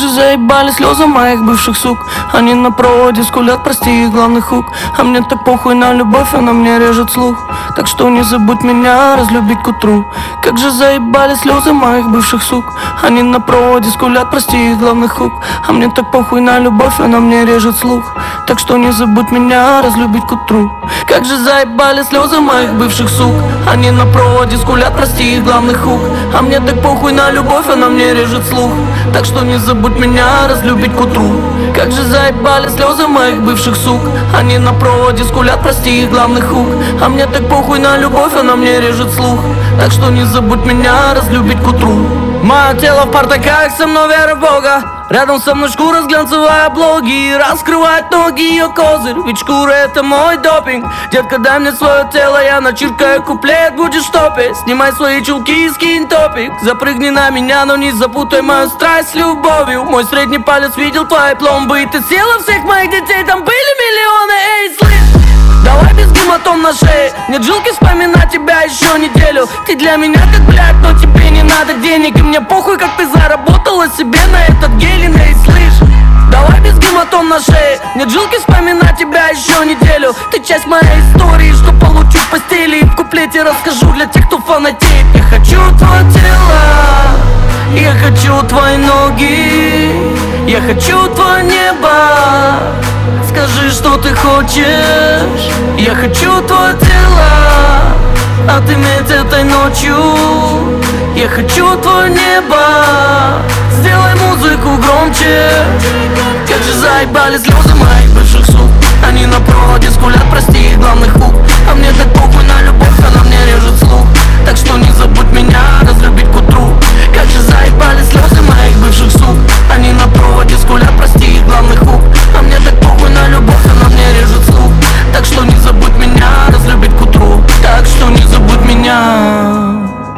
же заебали слезы моих бывших сук. Они на проводе скулят, прости их главный хук. А мне так похуй на любовь, она мне режет слух. Так что не забудь меня разлюбить к утру. Как же заебали слезы моих бывших сук. Они на проводе скулят, прости их главный хук. А мне так похуй на любовь, она мне режет слух. Так что не забудь меня разлюбить к утру. Как же заебали слезы моих бывших сук. Они на проводе скулят, прости их главный хук. А мне так похуй на любовь, она мне режет слух. Так что не забудь меня разлюбить к утру. Как же заебали слезы моих бывших сук. Они на проводе скулят, прости их главный хук. А мне так похуй на любовь, она мне режет слух. Так что не забудь меня разлюбить к утру. Мое тело в партаках, со мной вера в Бога. Рядом со мной шкура с глянцевой обложки. Раскрывает ноги ее козырь, ведь шкура это мой допинг. Детка, дай мне свое тело, я начеркаю куплет, будешь топить. Снимай свои чулки и скинь топик. Запрыгни на меня, но не запутай мою страсть с любовью. Мой средний палец видел твои пломбы, и ты съела всех моих детей, там были миллионы, эй, слышь. Давай без гематом на шее. Нет жилки вспоминать тебя еще неделю. Ты для меня как блядь, но тебе не надо денег. И мне похуй, как ты заработала себе на этот гелин, эй, слышь. Давай без гематом на шее. Нет жилки вспоминать тебя еще неделю. Ты часть моей истории, что получу в постели. И в куплете расскажу для тех, кто фанатеет. Я хочу твое тело, я хочу твои ноги, я хочу твое небо. Скажи, что ты хочешь. Я хочу твое тело отыметь этой ночью. Я хочу твое небо. Сделай музыку громче. Как же заебали слезы моих бывших сук. Они на проводе скулят, прости их главный хук. А мне так похуй на любовь, она мне режет слух. Так что не забудь меня разлюбить к утру. Как же заебали слезы моих бывших сук. Они на проводе скулят, прости их главный хук. А мне так похуй на любовь, она мне режет слух. Так что не забудь меня разлюбить к утру. Так что не забудь меня.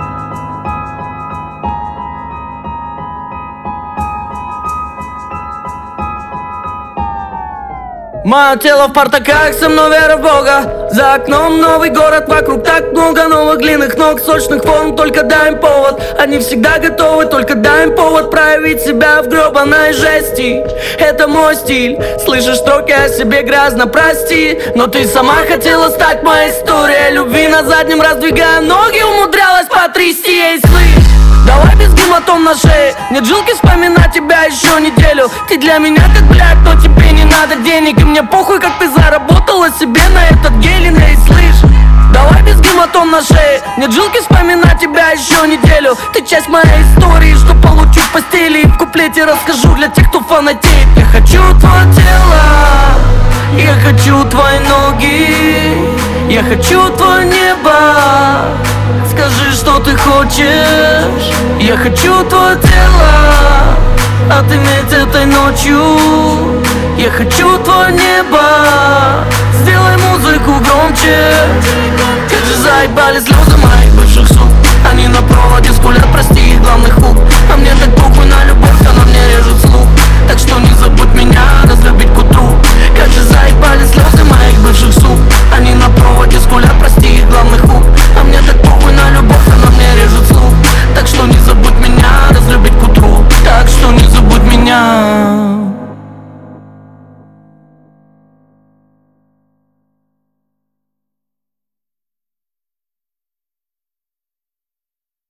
Мое тело в партаках, со мной вера в Бога. За окном новый город, вокруг так много новых длинных ног, сочных форм, только дай им повод. Они всегда готовы, только дай им повод проявить себя в гребаной жести. Это мой стиль, слышишь строки о себе грязно, прости. Но ты сама хотела стать моей историей любви. На заднем раздвигая ноги, умудрялась потрясти, ей, слышь. Давай без гематом на шее. Нет жилки вспоминать тебя еще неделю. Ты для меня как блядь, но тебе не надо денег. И мне похуй, как ты заработала себе на этот гелин, эй, слышь. Давай без гематом на шее. Нет жилки вспоминать тебя еще неделю. Ты часть моей истории, что получу в постели. И в куплете расскажу для тех, кто фанатеет. Я хочу твое тело, я хочу твои ноги, я хочу твое небо. Скажи, что ты хочешь. Я хочу твое тело отыметь этой ночью. Я хочу твое небо. Сделай музыку громче. Как же заебали слезы мои.